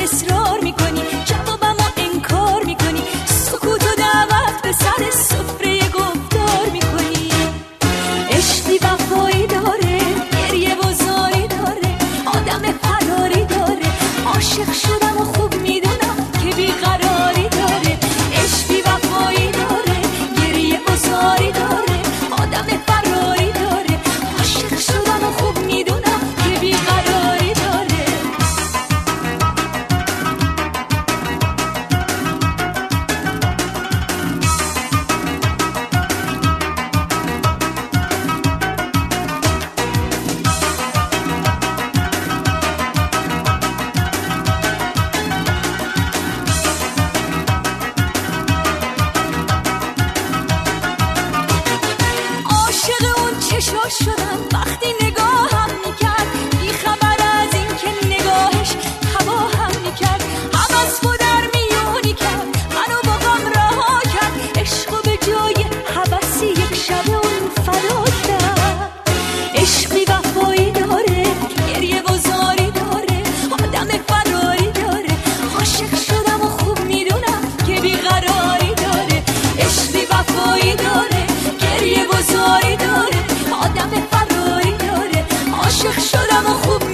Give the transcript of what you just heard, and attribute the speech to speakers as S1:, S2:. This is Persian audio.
S1: اصرار میکنی، جوابمو انکار میکنی، سکوت و دعوت به سر سفره گفتار میکنی. عشقی وفایی داره، گریه و زاری داره، آدم فراری داره، عاشق شدم و خوب میدونم که بیقراری داره. عشقی وفایی داره، گریه و زاری داره، آدم فراری داره، عاشق شدم و خوب میدونم که بیقراری داره. عاشق اون چشاش شدم وقتی نگاهم میکرد، بی خبر از این که نگاهش تباهم میکرد. حوض و در میونی کرد، منو با غم رها کرد، عشقو به جای حوثی یک شب اون فدا کرد. عشقی وفایی داره، گریه و زاری داره، آدم فراری داره، عاشق شدم و خوب میدونم که بیقراری داره. عشقی وفایی داره، گریه و زاری داره، آدم فراری داره، عاشق شدم و خوب